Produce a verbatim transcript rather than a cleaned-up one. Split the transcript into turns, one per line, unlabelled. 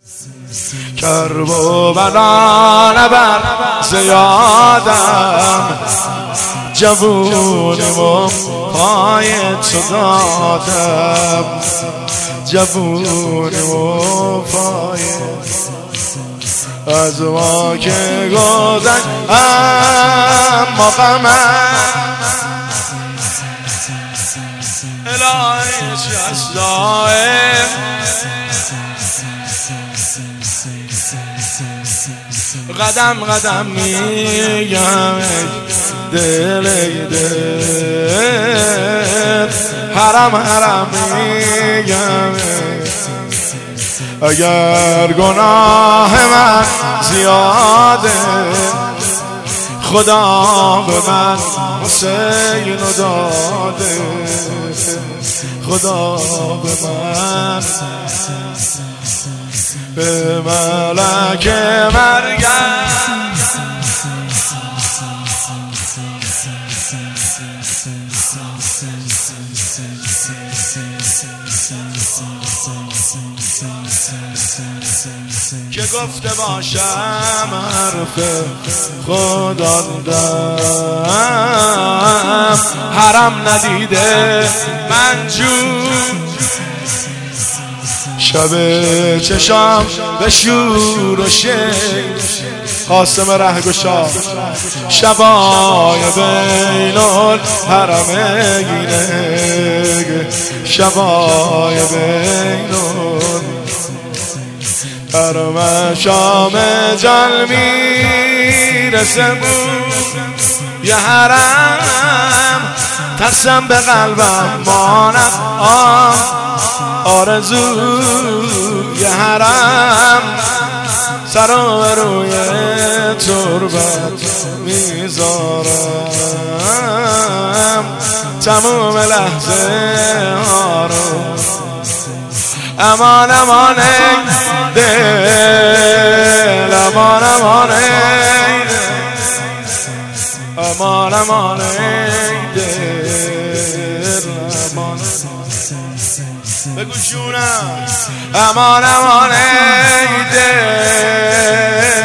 کرب و بلا نبر زیادم، جوونیم و پای تو دادم، جوونیم و پای از ما که گذشت اما غمم الهی چی از دائم قدم قدم میگم دل دل حرم حرم میگم اگر گناه من زیاده خدا به من حسین داده، خدا به من به ملک مرگم که گفته باشم حرف خدا دادم، حرم ندیده منجور شب چشام به شور و شیر قاسم رهگشا شبای بین الحرمینه، شبای بین الحرم شام جان میرسه بود یه حرم ترسم به قلبم ماند آرزو یه حرم سر و روی تربت میذارم تموم لحظه ها رو امان امان دل امان امان امان امان دل امان بگو جونم امان امان دل